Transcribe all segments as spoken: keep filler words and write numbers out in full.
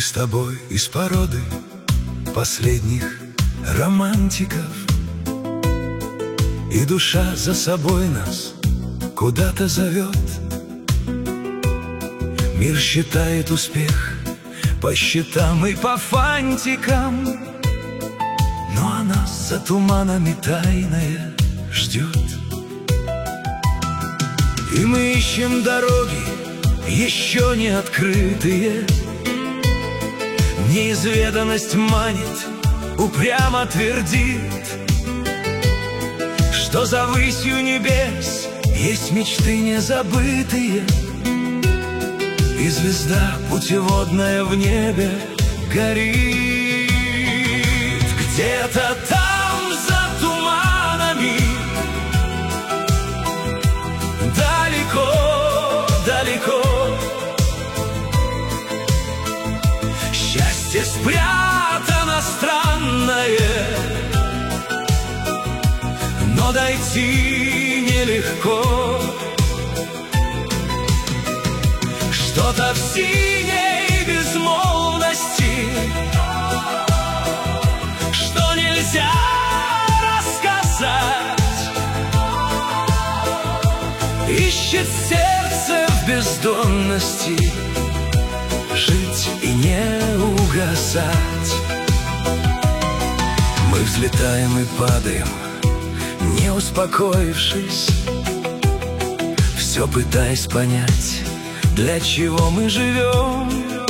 с тобой из породы последних романтиков, и душа за собой нас куда-то зовет. Мир считает успех по счетам и по фантикам, но а нас за туманами тайное ждет. И мы ищем дороги, еще не открытые. Неизведанность манит, упрямо твердит, что за высью небес есть мечты незабытые, и звезда путеводная в небе горит. Где-то там за туманами, далеко, далеко, счастье спрятано странное, но дойти нелегко. Что-то в синей безмолвности, что нельзя рассказать, ищет сердце в бездонности, жить и не угасать. Мы взлетаем и падаем, не успокоившись, все пытаясь понять, для чего мы живем.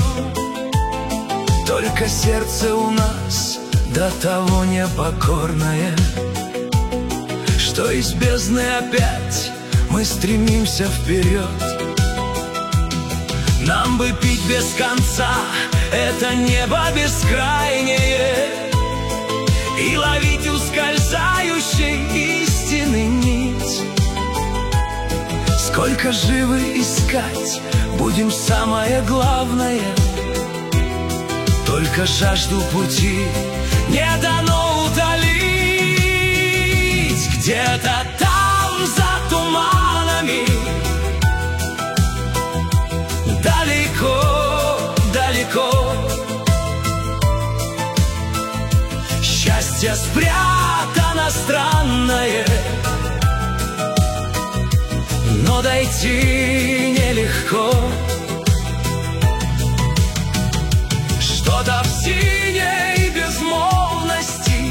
Только сердце у нас до того непокорное, что из бездны опять мы стремимся вперед. Нам бы пить без конца это небо бескрайнее и ловить ускользающей истины нить. Сколько живы искать будем самое главное, только жажду пути не дано утолить. Где-то там за туманами, далеко, далеко, счастье спрятано странное, но дойти нелегко. Что-то в синей безмолвности,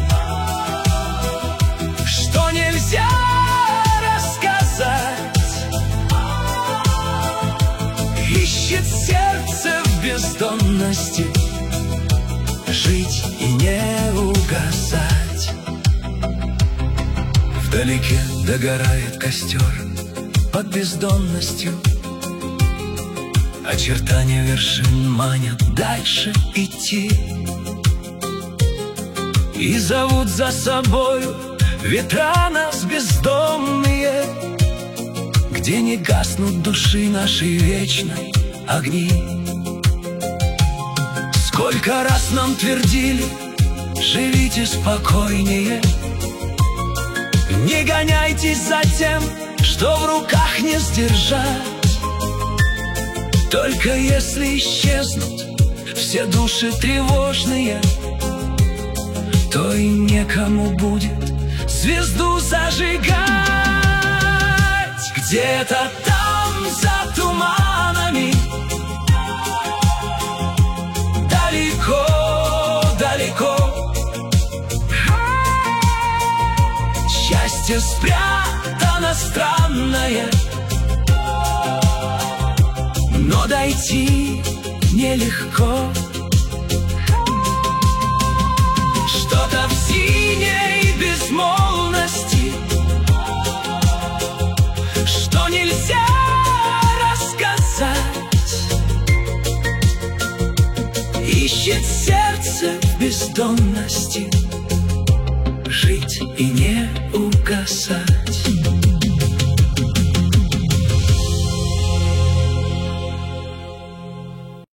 что нельзя рассказать, ищет сердце в бездонности, жить и не угасать. Вдалеке догорает костер под бездонностью, очертания вершин манят дальше идти и зовут за собою ветра нас бездомные, где не гаснут души нашей вечной огни. Сколько раз нам твердили: живите спокойнее, не гоняйтесь за тем, что в руках не сдержать. Только если исчезнут все души тревожные, то и некому будет звезду зажигать. Где-то там за туманами, далеко, далеко, счастье спрятано странное, но дойти нелегко. Что-то в синей безмолвности, что нельзя рассказать, ищет сердце в бездонности, жить и не угасать.